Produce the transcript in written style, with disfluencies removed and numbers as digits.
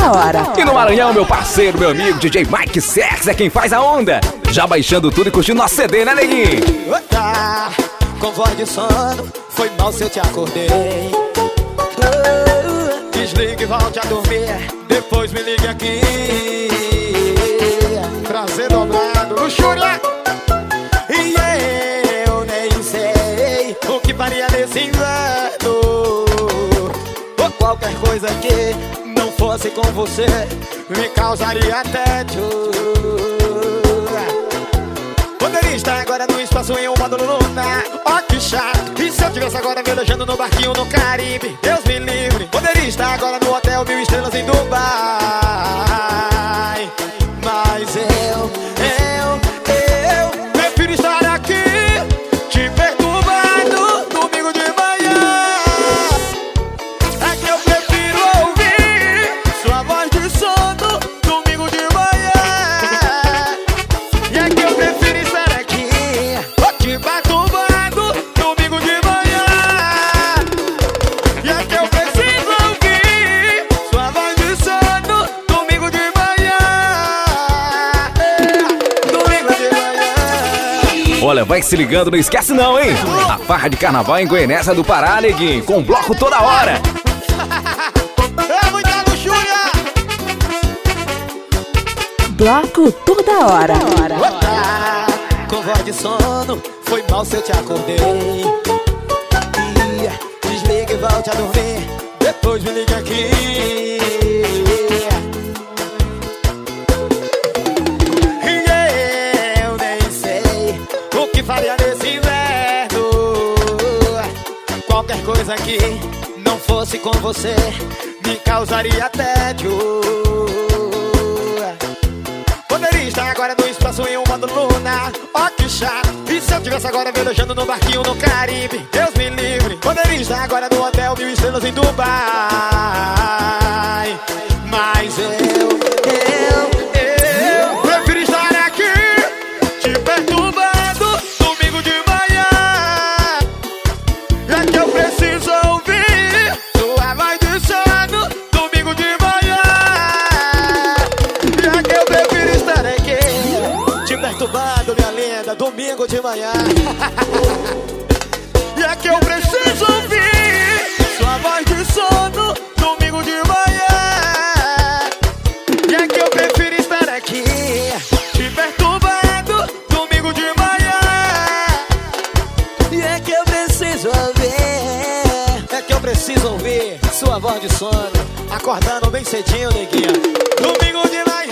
Toda Hora. E no Maranhão, meu parceiro, meu amigo, DJ Mike Sex é quem faz a onda. Já baixando tudo e curtindo nosso CD, né, neguinho? Tá, com voz de sono, foi mal se eu te acordei. Desligue e volte a dormir, depois me ligue aqui. Prazer dobrado, luxúria. E eu nem sei o que faria nesse inverno, ou qualquer coisa que não fosse com você me causaria tédio. Poderia estar agora no espaço em um módulo lunar, ó que chato. E se eu tivesse agora velejando no barquinho no Caribe, Deus me livre. Poderia estar agora no hotel 1000 estrelas em Dubai, mas eu prefiro estar aqui te perturbando domingo de manhã. É que eu prefiro ouvir sua voz de sono domingo de manhã. E é que eu prefiro estar aqui te perturbando domingo de manhã. E é que eu preciso ouvir sua voz de sono domingo de manhã. Domingo de manhã. Olha, vai se ligando, não esquece não, hein? A farra de carnaval em Goianésia do Pará, neguinho, com bloco toda hora. É muita luxúria. Bloco Toda Hora. Tá, com voz de sono, foi mal se eu te acordei. Desliga e volte a dormir, depois me liga aqui. E eu nem sei o que faria nesse inverno, qualquer coisa que não fosse com você me causaria tédio. Poderia estar agora no espaço em um módulo lunar, ó que chato. E se eu tivesse agora velejando no barquinho no Caribe, Deus me livre. Poderia estar agora no hotel 1000 estrelas em Dubai, mas eu prefiro estar aqui te perturbando domingo de manhã. É que eu preciso ouvir sua voz de sono domingo de manhã. E é que eu prefiro estar aqui te perturbando, minha linda, domingo de manhã. E é que eu preciso ouvir sua voz de sono domingo de manhã. E é que eu prefiro estar aqui te perturbando domingo de manhã. E é que eu preciso ouvir, é que eu preciso ouvir sua voz de sono, acordando bem cedinho, neguinha, domingo de manhã.